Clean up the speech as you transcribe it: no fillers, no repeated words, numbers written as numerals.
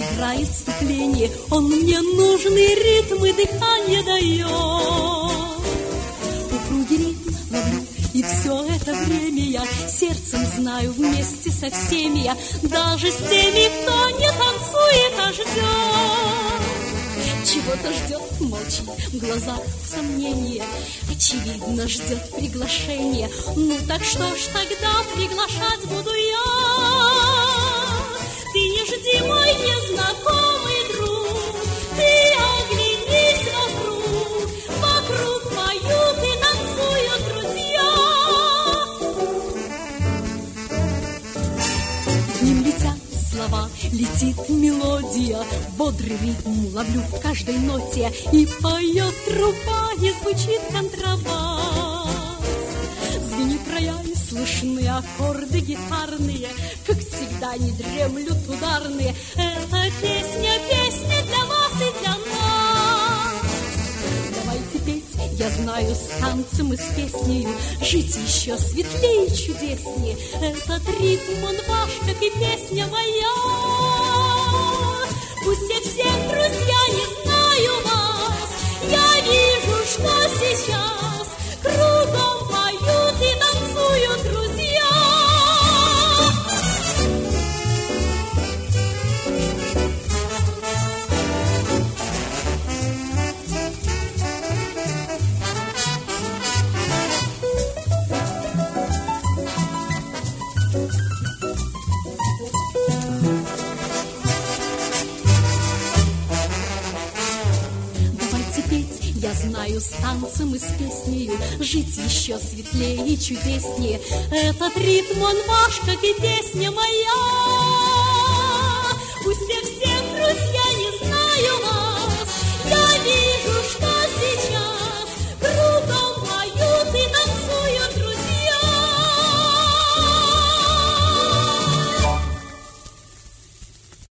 играет вступление, он мне нужные ритмы дыхания дает. Упругий ритм ловлю, и все это время я сердцем знаю, вместе со всеми я, даже с теми, кто не танцует, а ждет. Чего-то ждет, молчит, в глазах сомнения, очевидно, ждет приглашения. Ну так что ж тогда приглашать буду я? Ты не жди, мой незнакомый друг, ты оглянись вокруг, вокруг поют и танцуют друзья. К ним летят слова, летит мелодия, бодрый ритм ловлю в каждой ноте, и поет труба, и звучит контрабас. Звенит рояль, слышны аккорды гитарные, как всегда не дремлют ударные. Эта песня, песня для вас и для нас. Давайте петь, я знаю, с танцем и с песнею жить еще светлее и чудеснее. Этот ритм, он ваш, как и песня моя. Пусть я всех, друзья, не знаю вас, я вижу, что сейчас кругом поют и танцуют друзья. Я знаю, с танцем и с песнею жить еще светлее и чудеснее. Этот ритм, он ваш, как и песня моя.